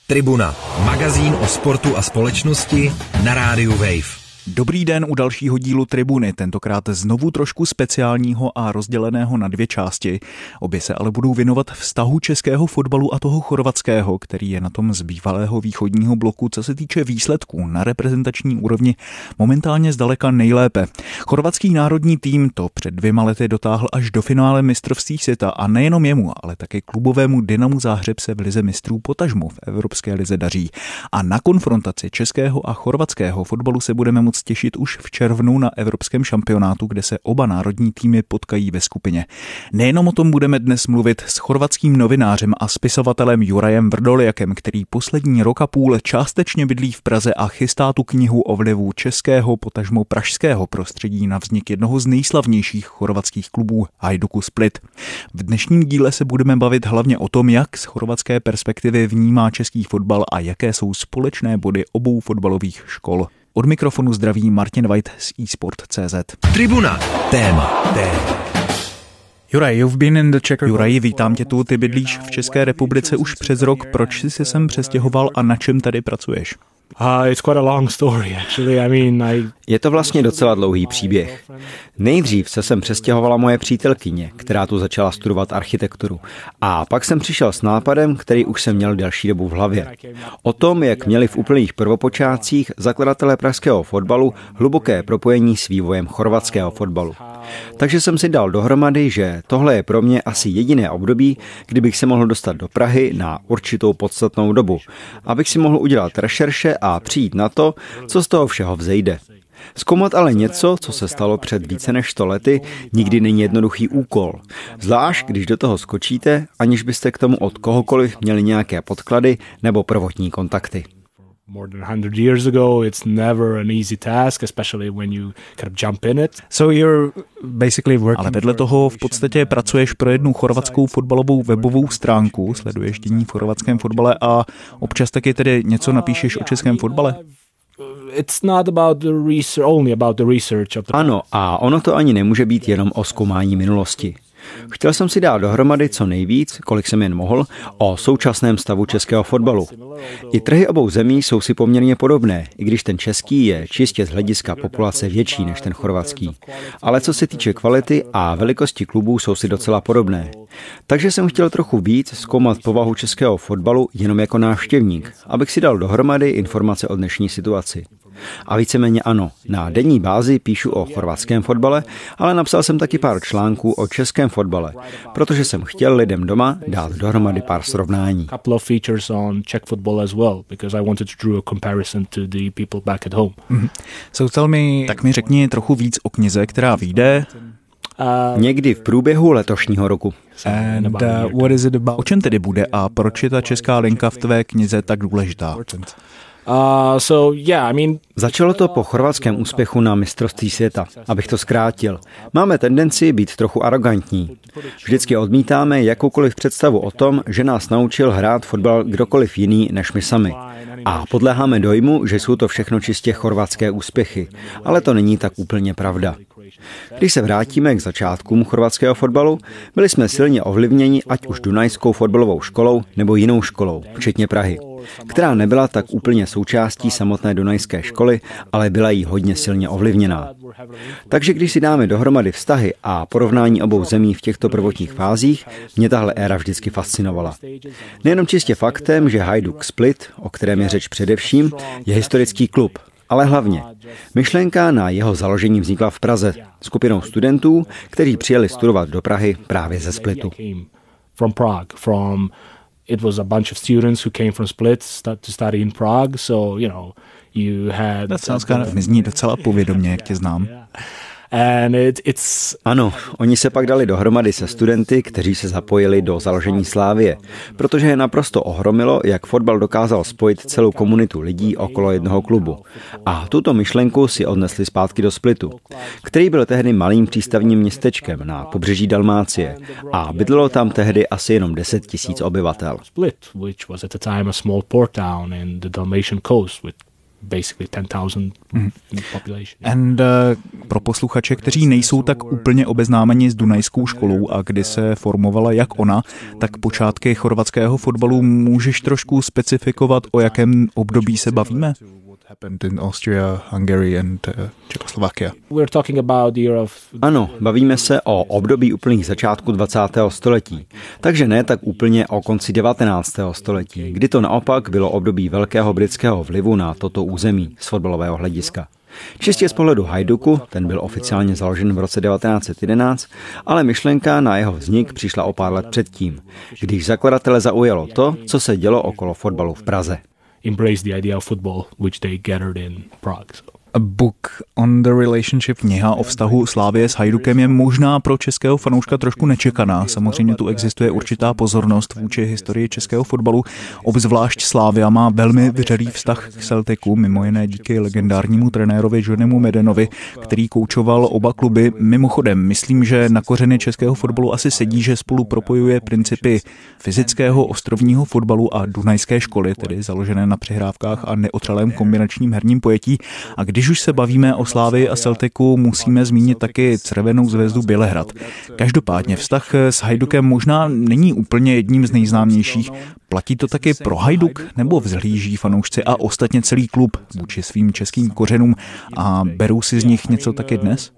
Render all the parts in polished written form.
Tribuna, magazín o sportu a společnosti na rádiu Wave. Dobrý den u dalšího dílu Tribuny, tentokrát znovu trošku speciálního a rozděleného na dvě části. Obě se ale budou věnovat vztahu českého fotbalu a toho chorvatského, který je na tom z bývalého východního bloku, co se týče výsledků na reprezentační úrovni momentálně zdaleka nejlépe. Chorvatský národní tým to před 2 lety dotáhl až do finále mistrovství světa a nejenom jemu, ale také klubovému Dynamu Záhřeb se v lize mistrů potažmo v Evropské lize daří. A na konfrontaci českého a chorvatského fotbalu se budeme moct těšit už v červnu na evropském šampionátu, kde se oba národní týmy potkají ve skupině. Nejenom o tom budeme dnes mluvit s chorvatským novinářem a spisovatelem Jurajem Vrdoljakem, který poslední rok a půl částečně bydlí v Praze a chystá tu knihu o vlivu českého, potažmo pražského prostředí na vznik jednoho z nejslavnějších chorvatských klubů Hajduku Split. V dnešním díle se budeme bavit hlavně o tom, jak z chorvatské perspektivy vnímá český fotbal a jaké jsou společné body obou fotbalových škol. Od mikrofonu zdraví Martin White z eSport.cz. Tribuna. Téma. Juraj, vítám tě tu, ty bydlíš v České republice už přes rok. Proč jsi se sem přestěhoval a na čem tady pracuješ? Je to vlastně docela dlouhý příběh. Nejdřív se sem přestěhovala moje přítelkyně, která tu začala studovat architekturu. A pak jsem přišel s nápadem, který už jsem měl delší dobu v hlavě. O tom, jak měli v úplných prvopočátcích zakladatelé pražského fotbalu hluboké propojení s vývojem chorvatského fotbalu. Takže jsem si dal dohromady, že tohle je pro mě asi jediné období, kdybych se mohl dostat do Prahy na určitou podstatnou dobu, abych si mohl udělat rešerše a přijít na to, co z toho všeho vzejde. Zkoumat ale něco, co se stalo před více než 100 lety, nikdy není jednoduchý úkol. Zvlášť, když do toho skočíte, aniž byste k tomu od kohokoliv měli nějaké podklady nebo prvotní kontakty. More than 100 years ago, it's never an easy task, especially when you kind of jump in it. So you're basically working. Ale vedle toho v podstatě pracuješ pro jednu chorvatskou fotbalovou webovou stránku, sleduješ dění v chorvatském fotbale a občas taky tedy něco napíšeš o českém fotbale? It's not about the research, only about the research of the... Ano, a ono to ani nemůže být jenom o zkoumání minulosti. Chtěl jsem si dát dohromady co nejvíc, kolik jsem jen mohl, o současném stavu českého fotbalu. I trhy obou zemí jsou si poměrně podobné, i když ten český je čistě z hlediska populace větší než ten chorvatský. Ale co se týče kvality a velikosti klubů, jsou si docela podobné. Takže jsem chtěl trochu víc zkoumat povahu českého fotbalu jenom jako návštěvník, abych si dal dohromady informace o dnešní situaci. A víceméně ano, na denní bázi píšu o chorvatském fotbale, ale napsal jsem taky pár článků o českém fotbale, protože jsem chtěl lidem doma dát dohromady pár srovnání. Tak mi řekni trochu víc o knize, která vyjde. Někdy v průběhu letošního roku. O čem tedy bude a proč je ta česká linka v tvé knize tak důležitá? Začalo to po chorvatském úspěchu na mistrovství světa. Abych to zkrátil. Máme tendenci být trochu arrogantní. Vždycky odmítáme jakoukoliv představu o tom, že nás naučil hrát fotbal kdokoliv jiný než my sami. A podléháme dojmu, že jsou to všechno čistě chorvatské úspěchy. Ale to není tak úplně pravda. Když se vrátíme k začátkům chorvatského fotbalu, byli jsme silně ovlivněni ať už Dunajskou fotbalovou školou nebo jinou školou, včetně Prahy, která nebyla tak úplně součástí samotné Dunajské školy, ale byla jí hodně silně ovlivněná. Takže když si dáme dohromady vztahy a porovnání obou zemí v těchto prvotních fázích, mě tahle éra vždycky fascinovala. Nejenom čistě faktem, že Hajduk Split, o kterém je řeč především, je historický klub, ale hlavně myšlenka na jeho založení vznikla v Praze skupinou studentů, kteří přijeli studovat do Prahy právě ze Splitu. It was a bunch of students who came from Split to study in Prague, so you had... Zní docela povědomě, jak tě znám. Ano, oni se pak dali dohromady se studenty, kteří se zapojili do založení Slavie, protože je naprosto ohromilo, jak fotbal dokázal spojit celou komunitu lidí okolo jednoho klubu. A tuto myšlenku si odnesli zpátky do Splitu, který byl tehdy malým přístavním městečkem na pobřeží Dalmácie a bydlelo tam tehdy asi jenom 10 000 obyvatel. basically 10,000 population. And pro posluchače, kteří nejsou tak úplně obeznámeni s Dunajskou školou a kdy se formovala jak ona, tak počátky chorvatského fotbalu, můžeš trošku specifikovat, o jakém období se bavíme? Ano, bavíme se o období úplných začátků 20. století, takže ne tak úplně o konci 19. století, kdy to naopak bylo období velkého britského vlivu na toto území z fotbalového hlediska. Čistě z pohledu Hajduku, ten byl oficiálně založen v roce 1911, ale myšlenka na jeho vznik přišla o pár let předtím, když zakladatele zaujalo to, co se dělo okolo fotbalu v Praze. Embrace the idea of football, which they gathered in Prague. A book on the relationship, kniha o vztahu Slavie s Hajdukem, je možná pro českého fanouška trošku nečekaná. Samozřejmě tu existuje určitá pozornost vůči historii českého fotbalu. Obzvlášť Slavia má velmi vřelý vztah k Celticu, mimo jiné díky legendárnímu trenérovi Johnnymu Madenovi, který koučoval oba kluby. Mimochodem, myslím, že na kořeny českého fotbalu asi sedí, že spolu propojuje principy fyzického ostrovního fotbalu a dunajské školy, tedy založené na přihrávkách a neotřelém kombinačním herním pojetí. A když už se bavíme o Slavii a Celticu, musíme zmínit taky Crvenou zvezdu Bělehrad. Každopádně vztah s Hajdukem možná není úplně jedním z nejznámějších. Platí to taky pro Hajduk, nebo vzhlíží fanoušci a ostatně celý klub vůči svým českým kořenům a berou si z nich něco taky dnes?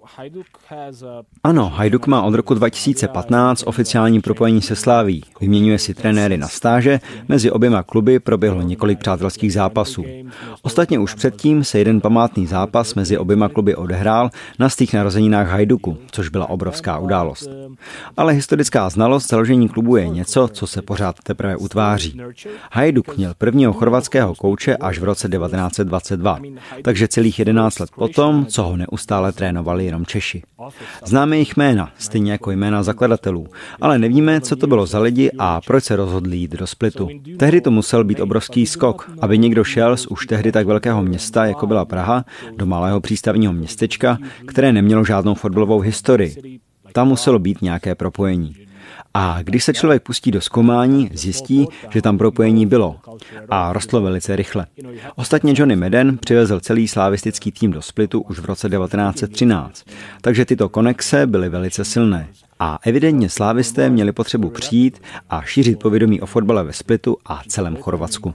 Ano, Hajduk má od roku 2015 oficiální propojení se Slavií. Vyměňuje si trenéry na stáže, mezi oběma kluby proběhlo několik přátelských zápasů. Ostatně už předtím se jeden památný zápas mezi oběma kluby odehrál na stých narozeninách Hajduku, což byla obrovská událost. Ale historická znalost založení klubu je něco, co se pořád teprve utváří. Hajduk měl prvního chorvatského kouče až v roce 1922, takže celých 11 let potom, co ho neustále trénovali jenom Češi. Známe jejich jména, stejně jako jména zakladatelů, ale nevíme, co to bylo za lidi a proč se rozhodli jít do Splitu. Tehdy to musel být obrovský skok, aby někdo šel z už tehdy tak velkého města, jako byla Praha, do malého přístavního městečka, které nemělo žádnou fotbalovou historii. Tam muselo být nějaké propojení. A když se člověk pustí do zkoumání, zjistí, že tam propojení bylo. A rostlo velice rychle. Ostatně Johnny Madden přivezl celý slavistický tým do Splitu už v roce 1913. Takže tyto konexe byly velice silné. A evidentně slávisté měli potřebu přijít a šířit povědomí o fotbale ve Splitu a celém Chorvatsku.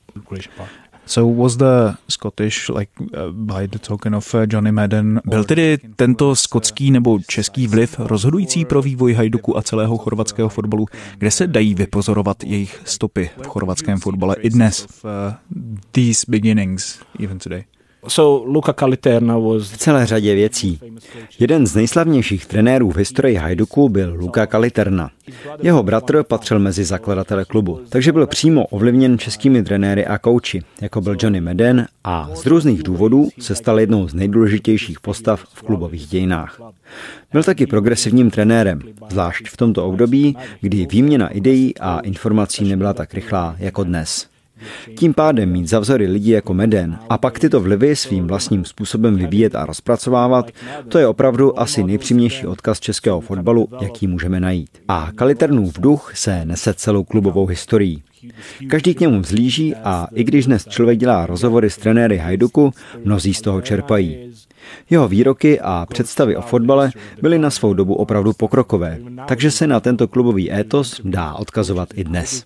So was the Scottish, by the token of Johnny Madden, byl tedy tento skotský nebo český vliv rozhodující pro vývoj Hajduku a celého chorvatského fotbalu, kde se dají vypozorovat jejich stopy v chorvatském fotbale i dnes, v these beginnings, even today? So Luka Kaliterna was v celé řadě věcí. Jeden z nejslavnějších trenérů v historii Hajduku byl Luka Kaliterna. Jeho bratr patřil mezi zakladatele klubu, takže byl přímo ovlivněn českými trenéry a kouči, jako byl Johnny Madden, a z různých důvodů se stal jednou z nejdůležitějších postav v klubových dějinách. Byl taky progresivním trenérem, zvlášť v tomto období, kdy výměna ideí a informací nebyla tak rychlá jako dnes. Tím pádem mít za vzory lidi jako Madden a pak tyto vlivy svým vlastním způsobem vyvíjet a rozpracovávat, to je opravdu asi nejpřímější odkaz českého fotbalu, jaký můžeme najít. A Kaliternův duch se nese celou klubovou historií. Každý k němu vzlíží a i když dnes člověk dělá rozhovory s trenéry Hajduku, mnozí z toho čerpají. Jeho výroky a představy o fotbale byly na svou dobu opravdu pokrokové, takže se na tento klubový étos dá odkazovat i dnes.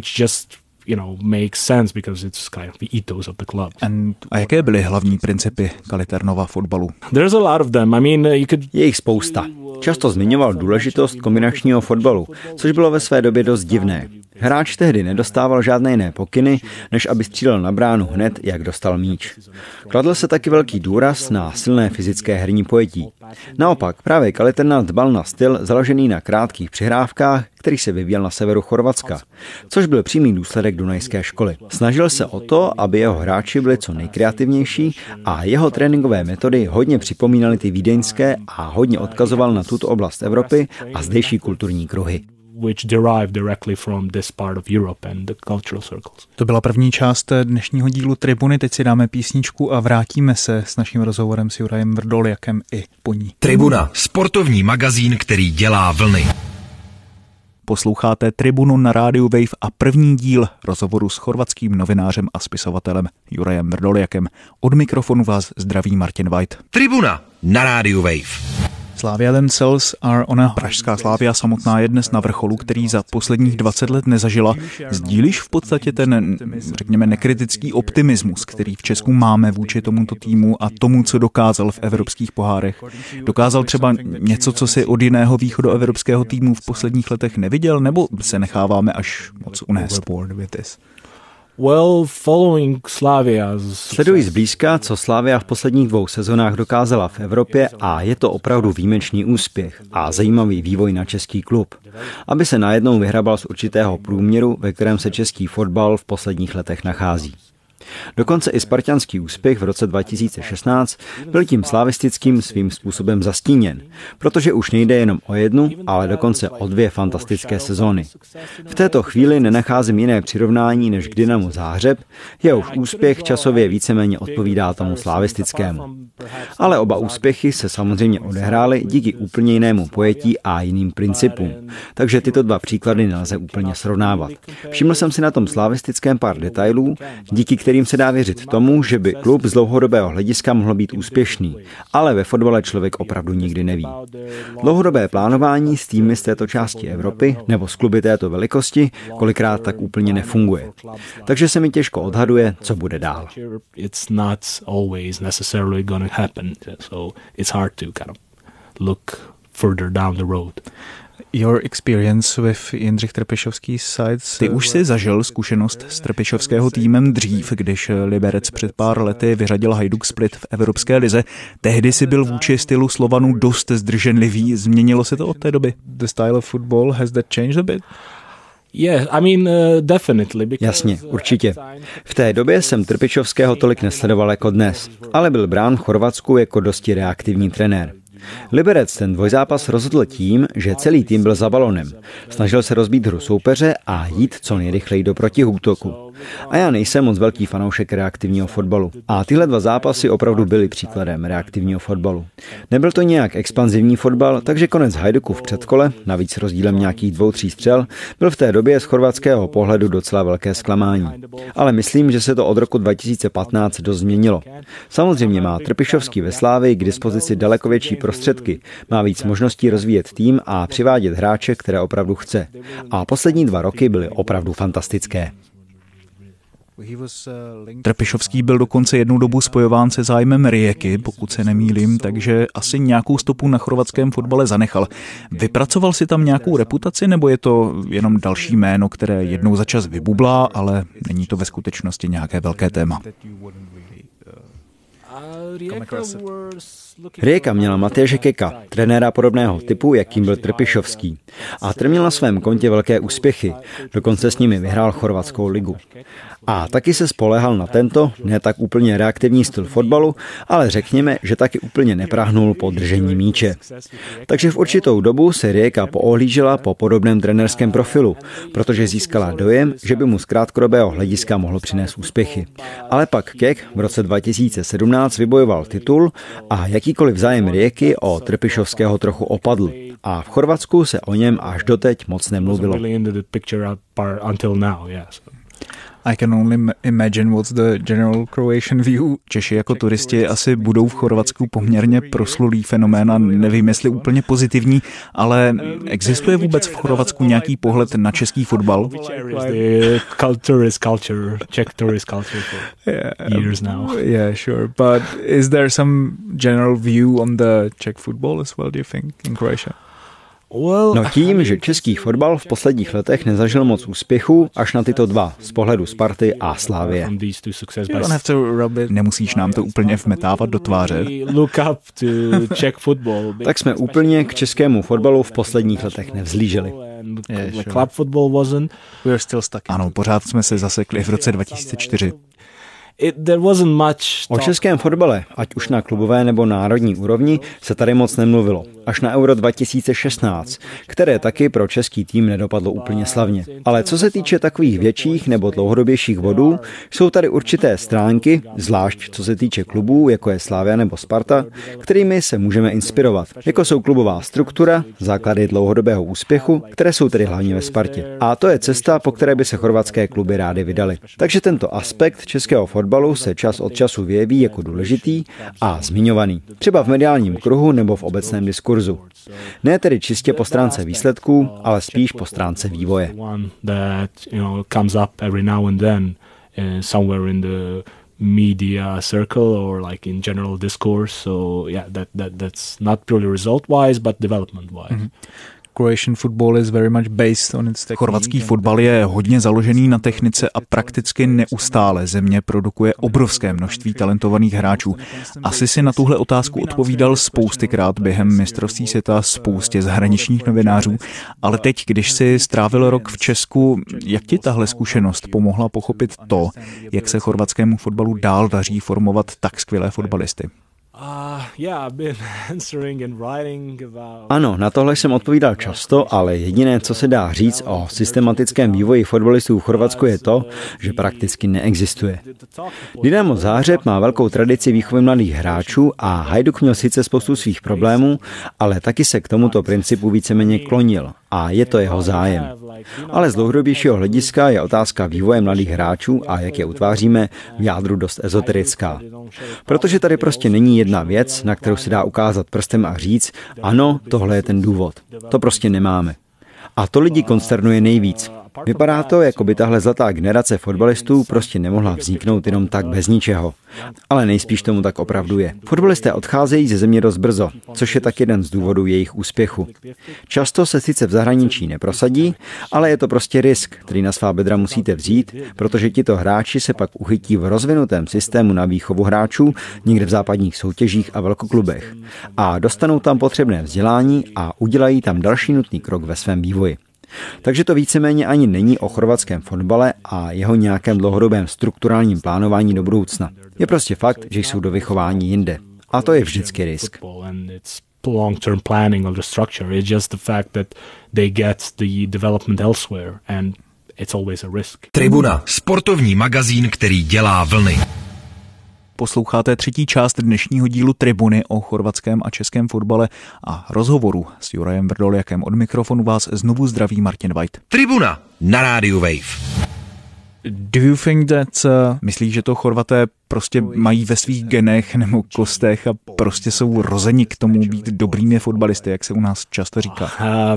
Makes sense because it's kind of the ethos of the club. A jaké byly hlavní principy Kaliternova fotbalu? There's a lot of them. Je jich spousta. Často zmiňoval důležitost kombinačního fotbalu, což bylo ve své době dost divné. Hráč tehdy nedostával žádné jiné pokyny, než aby střílel na bránu hned, jak dostal míč. Kladl se taky velký důraz na silné fyzické herní pojetí. Naopak, právě Kaliterna dbal na styl založený na krátkých přihrávkách, který se vyvíjel na severu Chorvatska, což byl přímý důsledek dunajské školy. Snažil se o to, aby jeho hráči byli co nejkreativnější a jeho tréninkové metody hodně připomínaly ty vídeňské a hodně odkazoval na tuto oblast Evropy a zdejší kulturní kruhy. Which derive directly from this part of Europe and the cultural circles. To byla první část dnešního dílu Tribuny. Teď si dáme písničku a vrátíme se s naším rozhovorem s Jurajem Vrdoljakem i po ní. Tribuna, sportovní magazín, který dělá vlny. Posloucháte Tribunu na rádiu Wave a první díl rozhovoru s chorvatským novinářem a spisovatelem Jurajem Mrdoljakem. Od mikrofonu vás zdraví Martin White. Tribuna na rádiu Wave. Slavia themselves are on a... Pražská Slavia samotná je dnes na vrcholu, který za posledních 20 let nezažila. Sdílíš v podstatě ten, řekněme, nekritický optimismus, který v Česku máme vůči tomuto týmu a tomu, co dokázal v evropských pohárech? Dokázal třeba něco, co si od jiného východoevropského týmu v posledních letech neviděl, nebo se necháváme až moc unést? Sleduji zblízka, co Slavia v posledních 2 sezonách dokázala v Evropě a je to opravdu výjimečný úspěch a zajímavý vývoj na český klub. Aby se najednou vyhrabal z určitého průměru, ve kterém se český fotbal v posledních letech nachází. Dokonce i spartanský úspěch v roce 2016 byl tím slavistickým svým způsobem zastíněn, protože už nejde jenom o jednu, ale dokonce o 2 fantastické sezóny. V této chvíli nenacházím jiné přirovnání než k Dynamu Záhřeb, jehož úspěch časově víceméně odpovídá tomu slavistickému. Ale oba úspěchy se samozřejmě odehrály díky úplně jinému pojetí a jiným principům, takže tyto 2 příklady nelze úplně srovnávat. Všiml jsem si na tom slavistickém pár detailů, díky kterým se dá věřit tomu, že by klub z dlouhodobého hlediska mohl být úspěšný, ale ve fotbale člověk opravdu nikdy neví. Dlouhodobé plánování s týmy z této části Evropy nebo s kluby této velikosti kolikrát tak úplně nefunguje. Takže se mi těžko odhaduje, co bude dál. Your experience with Jindřich Trpišovský sides. Ty už si zažil zkušenost s trpišovského týmem dřív, když Liberec před pár lety vyřadil Hajduk Split v Evropské lize. Tehdy si byl vůči stylu Slovanů dost zdrženlivý. Změnilo se to od té doby? The style of football, has that changed a bit? Jasně, určitě. V té době jsem Trpišovského tolik nesledoval jako dnes, ale byl brán v Chorvatsku jako dosti reaktivní trenér. Liberec ten dvojzápas rozhodl tím, že celý tým byl za balonem. Snažil se rozbít hru soupeře a jít co nejrychleji do protiútoku. A já nejsem moc velký fanoušek reaktivního fotbalu. A tyhle 2 zápasy opravdu byly příkladem reaktivního fotbalu. Nebyl to nějak expanzivní fotbal, takže konec Hajduku v předkole, navíc rozdílem nějakých 2-3 střel, byl v té době z chorvatského pohledu docela velké zklamání. Ale myslím, že se to od roku 2015 dost změnilo. Samozřejmě má Trpišovský ve Slávii k dispozici daleko větší prostředky, má víc možností rozvíjet tým a přivádět hráče, které opravdu chce. A poslední 2 roky byly opravdu fantastické. Trpišovský byl dokonce jednu dobu spojován se zájmem Rijeky, pokud se nemýlím, takže asi nějakou stopu na chorvatském fotbale zanechal. Vypracoval si tam nějakou reputaci, nebo je to jenom další jméno, které jednou za čas vybublá, ale není to ve skutečnosti nějaké velké téma? Rijeka měla Matěje Keka, trenéra podobného typu, jakým byl Trpišovský. A ten měl na svém kontě velké úspěchy, dokonce s nimi vyhrál chorvatskou ligu. A taky se spoléhal na tento, ne tak úplně reaktivní styl fotbalu, ale řekněme, že taky úplně neprahnul po držení míče. Takže v určitou dobu se Rijeka poohlížela po podobném trenérském profilu, protože získala dojem, že by mu z krátkodobého hlediska mohl přinést úspěchy. Ale pak Kek v roce 2017 vybojoval titul a jakýkoliv zájem Rijeky o Trpišovského trochu opadl. A v Chorvatsku se o něm až doteď moc nemluvilo. I can only imagine what's the general Croatian view. Češi jako turisti asi budou v Chorvatsku poměrně proslulý fenomén a nevím, jestli úplně pozitivní, ale existuje vůbec v Chorvatsku nějaký pohled na český fotbal? Tourist culture, Czech tourist culture for years now. Yeah, sure. But is there some general view on the Czech football as well, do you think, in Croatia? No tím, že český fotbal v posledních letech nezažil moc úspěchů, až na tyto 2, z pohledu Sparty a Slavie. Nemusíš nám to úplně vmetávat do tváře. Tak jsme úplně k českému fotbalu v posledních letech nevzlíželi. Ano, pořád jsme se zasekli v roce 2004. O českém fotbale, ať už na klubové nebo národní úrovni, se tady moc nemluvilo. Až na Euro 2016, které taky pro český tým nedopadlo úplně slavně. Ale co se týče takových větších nebo dlouhodobějších bodů, jsou tady určité stránky, zvlášť co se týče klubů, jako je Slavia nebo Sparta, kterými se můžeme inspirovat. Jako jsou klubová struktura, základy dlouhodobého úspěchu, které jsou tedy hlavně ve Spartě. A to je cesta, po které by se chorvatské kluby rády vydaly. Takže tento aspekt českého fotbalu se čas od času vyjeví jako důležitý a zmiňovaný. Třeba v mediálním kruhu nebo v obecném diskurzu. Ne tedy čistě po stránce výsledků, ale spíš po stránce vývoje. Media circle or like in general discourse, so yeah, that's not purely result wise but development wise. Chorvatský fotbal je hodně založený na technice a prakticky neustále země produkuje obrovské množství talentovaných hráčů. Asi si na tuhle otázku odpovídal spoustykrát během mistrovství světa spoustě zahraničních novinářů, ale teď, když si strávil rok v Česku, jak ti tahle zkušenost pomohla pochopit to, jak se chorvatskému fotbalu dál daří formovat tak skvělé fotbalisty? Ano, na tohle jsem odpovídal často, ale jediné, co se dá říct o systematickém vývoji fotbalistů v Chorvatsku je to, že prakticky neexistuje. Dynamo Záhřeb má velkou tradici výchovy mladých hráčů a Hajduk měl sice spoustu svých problémů, ale taky se k tomuto principu víceméně klonil a je to jeho zájem. Ale z dlouhodobějšího hlediska je otázka vývoje mladých hráčů a jak je utváříme v jádru dost ezoterická. Protože tady prostě není jedna věc, na kterou se dá ukázat prstem a říct, ano, tohle je ten důvod. To prostě nemáme. A to lidi konsternuje nejvíc. Vypadá to, jako by tahle zlatá generace fotbalistů prostě nemohla vzniknout jenom tak bez ničeho. Ale nejspíš tomu tak opravdu je. Fotbalisté odcházejí ze země dost brzo, což je tak jeden z důvodů jejich úspěchu. Často se sice v zahraničí neprosadí, ale je to prostě risk, který na svá bedra musíte vzít, protože tito hráči se pak uchytí v rozvinutém systému na výchovu hráčů někde v západních soutěžích a velkoklubech. A dostanou tam potřebné vzdělání a udělají tam další nutný krok ve svém vývoji. Takže to víceméně ani není o chorvatském fotbale a jeho nějakém dlouhodobém strukturálním plánování do budoucna. Je prostě fakt, že jsou do vychování jinde. A to je vždycky risk. Long-term planning of the structure. It's just the fact that they get the development elsewhere and it's always a risk. Tribuna, sportovní magazín, který dělá vlny. Posloucháte třetí část dnešního dílu Tribuny o chorvatském a českém fotbale a rozhovoru s Jurajem Vrdoljakem. Od mikrofonu vás znovu zdraví Martin White. Tribuna na rádiu Wave. Do you think that, myslíš, že to Chorvaté prostě mají ve svých genech nebo kostech a prostě jsou rozeni k tomu být dobrými fotbalisty, jak se u nás často říká?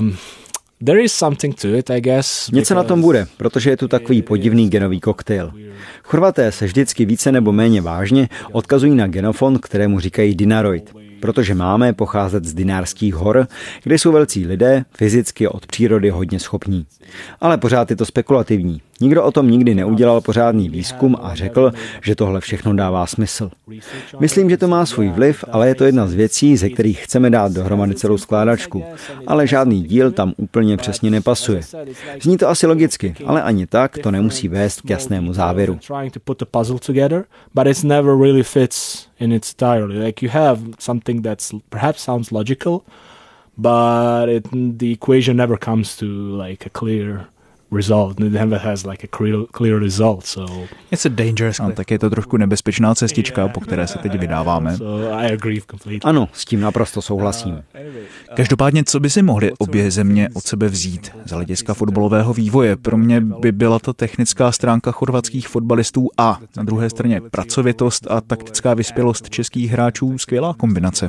There is something to it, I guess. Něco na tom bude, protože je tu takový podivný genový koktejl. Chorvaté se vždycky více nebo méně vážně odkazují na genofond, kterému říkají Dinaroid, protože máme pocházet z Dinárských hor, kde jsou velcí lidé, fyzicky od přírody hodně schopní. Ale pořád je to spekulativní. Nikdo o tom nikdy neudělal pořádný výzkum a řekl, že tohle všechno dává smysl. Myslím, že to má svůj vliv, ale je to jedna z věcí, ze kterých chceme dát dohromady celou skládačku. Ale žádný díl tam úplně přesně nepasuje. Zní to asi logicky, ale ani tak to nemusí vést k jasnému závěru. In its entirety. Like you have something that's perhaps sounds logical, but the equation never comes to like a clear result. It never has like a clear result. So it's a dangerous. No, tak je to trošku nebezpečná cestička, po které se teď vydáváme. Ano, s tím naprosto souhlasím. Každopádně, co by si mohly obě země od sebe vzít z hlediska fotbalového vývoje? Pro mě by byla ta technická stránka chorvatských fotbalistů a na druhé straně pracovitost a taktická vyspělost českých hráčů skvělá kombinace.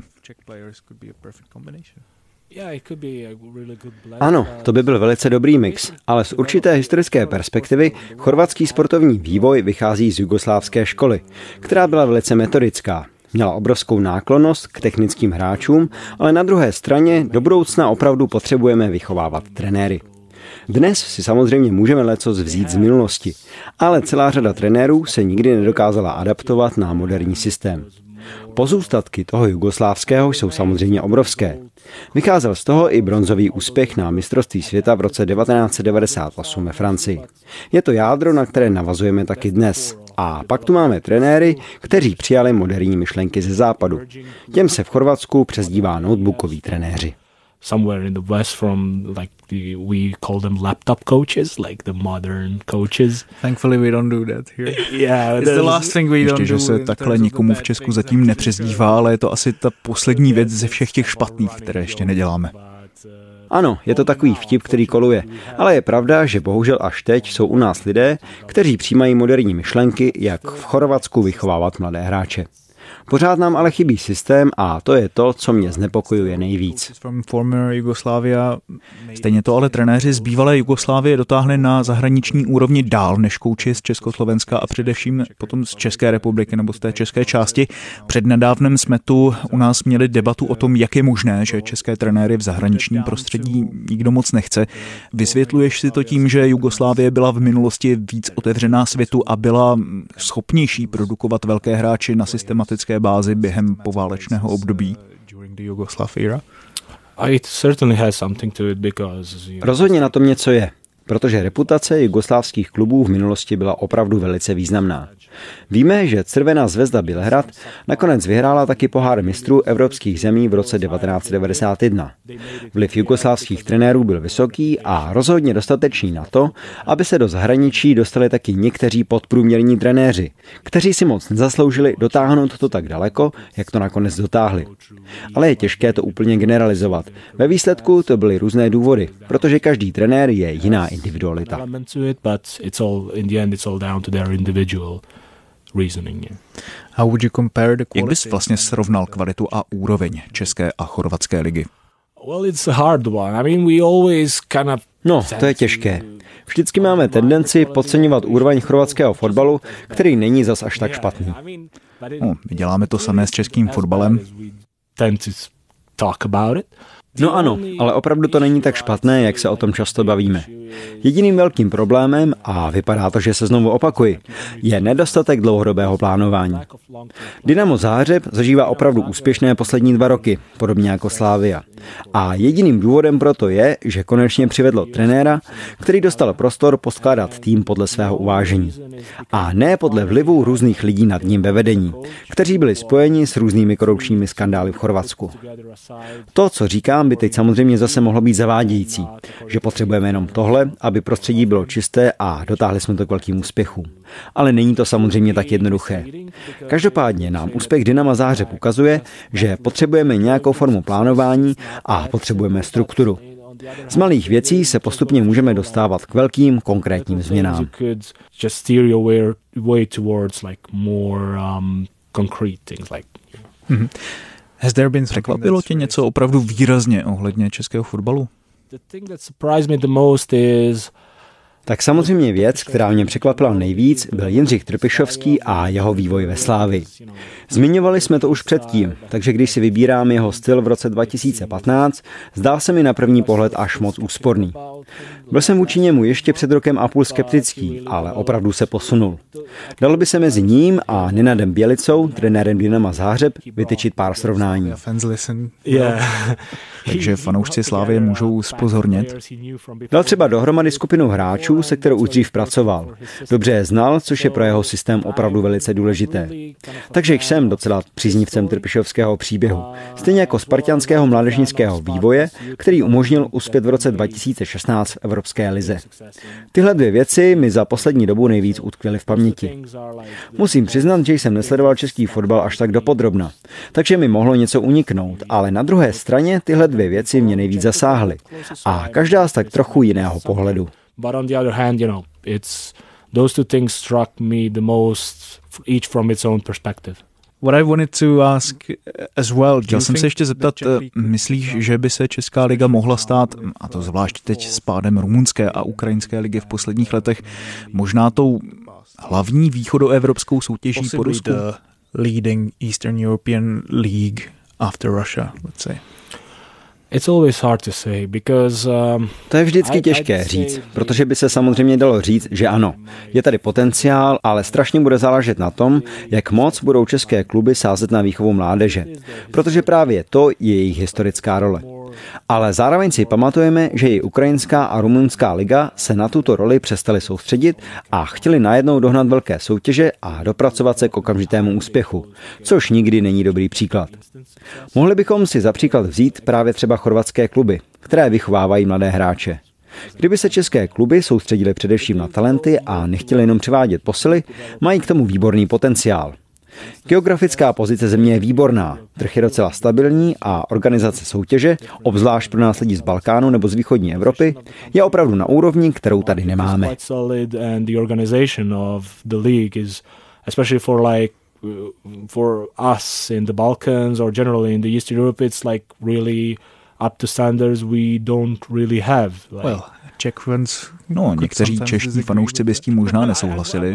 Ano, to by byl velice dobrý mix, ale z určité historické perspektivy chorvatský sportovní vývoj vychází z jugoslávské školy, která byla velice metodická. Měla obrovskou náklonnost k technickým hráčům, ale na druhé straně do budoucna opravdu potřebujeme vychovávat trenéry. Dnes si samozřejmě můžeme lecos vzít z minulosti, ale celá řada trenérů se nikdy nedokázala adaptovat na moderní systém. Pozůstatky toho jugoslávského jsou samozřejmě obrovské. Vycházel z toho i bronzový úspěch na mistrovství světa v roce 1998 ve Francii. Je to jádro, na které navazujeme taky dnes, A pak tu máme trenéry, kteří přijali moderní myšlenky ze západu. Těm se v Chorvatsku přezdívá notebookoví trenéři. Somewhere in the West from we call them laptop coaches, like the modern coaches. Thankfully we don't do that here. Yeah, it's the last thing we don't do. Ještě, že se takhle nikomu v Česku zatím nepřezdívá, ale je to asi ta poslední věc ze všech těch špatných, které ještě neděláme. Ano, je to takový vtip, který koluje, ale je pravda, že bohužel až teď jsou u nás lidé, kteří přijímají moderní myšlenky, jak v Chorvatsku vychovávat mladé hráče. Pořád nám ale chybí systém a to je to, co mě znepokojuje nejvíc. Stejně to ale trenéři z bývalé Jugoslávie dotáhli na zahraniční úrovni dál než kouči z Československa a především potom z České republiky nebo z té české části. Přednedávnem jsme tu u nás měli debatu o tom, jak je možné, že české trenéry v zahraničním prostředí nikdo moc nechce. Vysvětluješ si to tím, že Jugoslávie byla v minulosti víc otevřená světu a byla schopnější produkovat velké hráči na systematické bázi během poválečného období? Rozhodně na tom něco je, protože reputace jugoslávských klubů v minulosti byla opravdu velice významná. Víme, že Crvená zvezda Bělehrad nakonec vyhrála taky pohár mistrů evropských zemí v roce 1991. Vliv jugoslávských trenérů byl vysoký a rozhodně dostatečný na to, aby se do zahraničí dostali taky někteří podprůměrní trenéři, kteří si moc nezasloužili dotáhnout to tak daleko, jak to nakonec dotáhli. Ale je těžké to úplně generalizovat. Ve výsledku to byly různé důvody, protože každý trenér je jiná individualita. Jak bys vlastně srovnal kvalitu a úroveň české a chorvatské ligy? No, to je těžké. Vždycky máme tendenci podceňovat úroveň chorvatského fotbalu, který není zas až tak špatný. My děláme to samé s českým fotbalem. No ano, ale opravdu to není tak špatné, jak se o tom často bavíme. Jediným velkým problémem, a vypadá to, že se znovu opakuji, je nedostatek dlouhodobého plánování. Dynamo Záhřeb zažívá opravdu úspěšné poslední 2 roky, podobně jako Slavia. A jediným důvodem proto je, že konečně přivedlo trenéra, který dostal prostor poskládat tým podle svého uvážení. A ne podle vlivu různých lidí nad ním ve vedení, kteří byli spojeni s různými korupčními skandály v Chorvatsku. To, co říkám, by teď samozřejmě zase mohlo být zavádějící, že potřebujeme jenom tohle, aby prostředí bylo čisté a dotáhli jsme to k velkým úspěchům. Ale není to samozřejmě tak jednoduché. Každopádně nám úspěch Dynama Záhřeb ukazuje, že potřebujeme nějakou formu plánování a potřebujeme strukturu. Z malých věcí se postupně můžeme dostávat k velkým konkrétním změnám. Překvapilo tě něco opravdu výrazně ohledně českého fotbalu? Tak samozřejmě věc, která mě překvapila nejvíc, byl Jindřich Trpišovský a jeho vývoj ve Slávii. Zmiňovali jsme to už předtím, takže když si vybírám jeho styl v roce 2015, zdál se mi na první pohled až moc úsporný. Byl jsem vůči němu ještě před 1,5 roku skeptický, ale opravdu se posunul. Dalo by se mezi ním a Nenadem Bělicou, trenérem Dynama Záhřeb, vytyčit pár srovnání. Takže fanoušci Slávie můžou zpozornět. Dal třeba dohromady skupinu hráčů, se kterou už dřív pracoval. Dobře je znal, což je pro jeho systém opravdu velice důležité. Takže jsem docela příznivcem Trpišovského příběhu. Stejně jako spartanského mládežnického vývoje, který umožnil uspět v roce 2016 v Evropské lize. Tyhle 2 věci mi za poslední dobu nejvíc utkvěly v paměti. Musím přiznat, že jsem nesledoval český fotbal až tak dopodrobna, takže mi mohlo něco uniknout, ale na druhé straně tyhle 2 věci mě nejvíc zasáhly. A každá z tak trochu jiného pohledu. But on the other hand, those 2 things struck me the most, each from its own perspective. What I wanted to ask as well, chtěl jsem se ještě zeptat, myslíš, že by se Česká liga mohla stát, a to zvlášť teď s pádem rumunské a ukrajinské ligy v posledních letech, možná tou hlavní východoevropskou soutěží po Rusku? Leading Eastern European League after Russia, let's say. It's always hard to say because, to je vždycky těžké říct, protože by se samozřejmě dalo říct, že ano, je tady potenciál, ale strašně bude záležet na tom, jak moc budou české kluby sázet na výchovu mládeže, protože právě to je jejich historická role. Ale zároveň si pamatujeme, že i ukrajinská a rumunská liga se na tuto roli přestali soustředit a chtěli najednou dohnat velké soutěže a dopracovat se k okamžitému úspěchu, což nikdy není dobrý příklad. Mohli bychom si za příklad vzít právě třeba chorvatské kluby, které vychovávají mladé hráče. Kdyby se české kluby soustředily především na talenty a nechtěli jenom přivádět posily, mají k tomu výborný potenciál. Geografická pozice země je výborná, trh je docela stabilní a organizace soutěže, obzvlášť pro nás lidi z Balkánu nebo z východní Evropy, je opravdu na úrovni, kterou tady nemáme. For us in the Balkans or generally in the Eastern Europe, it's like really up to standards we don't really have. Czech fans, někteří čeští fanoušci by s tím možná nesouhlasili.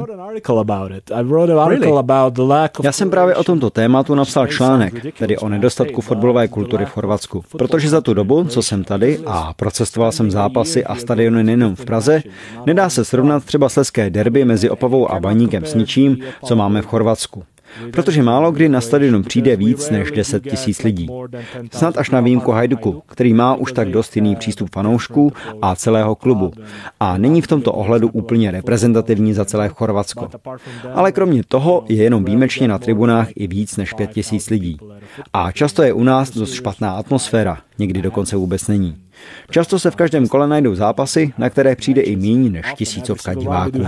Já jsem právě o tomto tématu napsal článek, tedy o nedostatku fotbalové kultury v Chorvatsku. Protože za tu dobu, co jsem tady a procestoval jsem zápasy a stadiony nejenom v Praze, nedá se srovnat třeba slezské derby mezi Opavou a Baníkem s ničím, co máme v Chorvatsku. Protože málo kdy na stadion přijde víc než 10 000 lidí. Snad až na výjimku Hajduku, který má už tak dost jiný přístup fanoušků a celého klubu. A není v tomto ohledu úplně reprezentativní za celé Chorvatsko. Ale kromě toho je jenom výjimečně na tribunách i víc než 5 000 lidí. A často je u nás dost špatná atmosféra, někdy dokonce vůbec není. Často se v každém kole najdou zápasy, na které přijde i míň než 1000 diváků.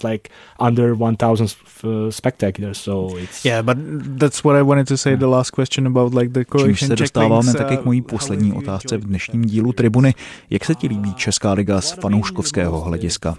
Čímž se dostáváme také k mojí poslední otázce v dnešním dílu Tribuny. Jak se ti líbí Česká liga z fanouškovského hlediska?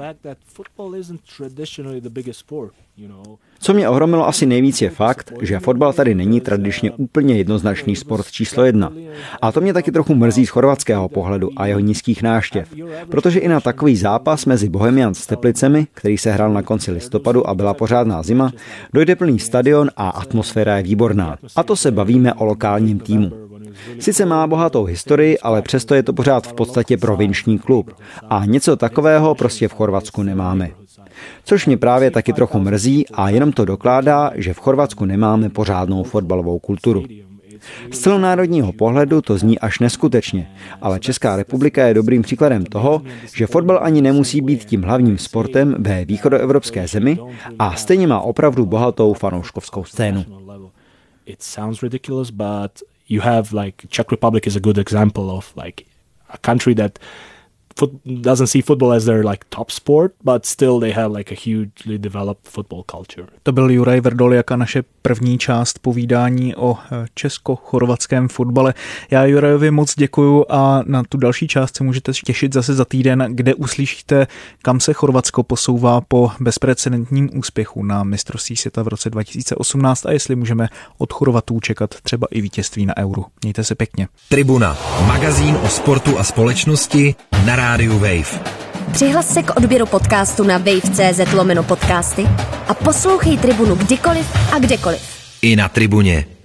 Co mě ohromilo asi nejvíc je fakt, že fotbal tady není tradičně úplně jednoznačný sport číslo 1. A to mě taky trochu mrzí z chorvatského pohledu a jeho nízkých návštěv. Protože i na takový zápas mezi Bohemians s Teplicemi, který se hrál na konci listopadu a byla pořádná zima, dojde plný stadion a atmosféra je výborná. A to se bavíme o lokálním týmu. Sice má bohatou historii, ale přesto je to pořád v podstatě provinční klub. A něco takového prostě v Chorvatsku nemáme. Což mě právě taky trochu mrzí a jenom to dokládá, že v Chorvatsku nemáme pořádnou fotbalovou kulturu. Z celonárodního pohledu to zní až neskutečně, ale Česká republika je dobrým příkladem toho, že fotbal ani nemusí být tím hlavním sportem ve východoevropské zemi a stejně má opravdu bohatou fanouškovskou scénu. It sounds ridiculous, but you have like Czech Republic is a good example of like a country that doesn't see football as their like top sport, but still they have like a hugely developed football culture. To byl Juraj Vrdoljak a naše první část povídání o česko-chorvatském fotbale. Já Jurajovi moc děkuju a na tu další část se můžete těšit zase za týden, kde uslyšíte, kam se Chorvatsko posouvá po bezprecedentním úspěchu na mistrovství světa v roce 2018 a jestli můžeme od Chorvatů čekat třeba i vítězství na Euru. Mějte se pěkně. Tribuna, magazín o sportu a společnosti na rádiu Wave. Přihlas se k odběru podcastu na wave.cz/podcasty a poslouchej Tribunu kdykoliv a kdekoliv. I na Tribuně.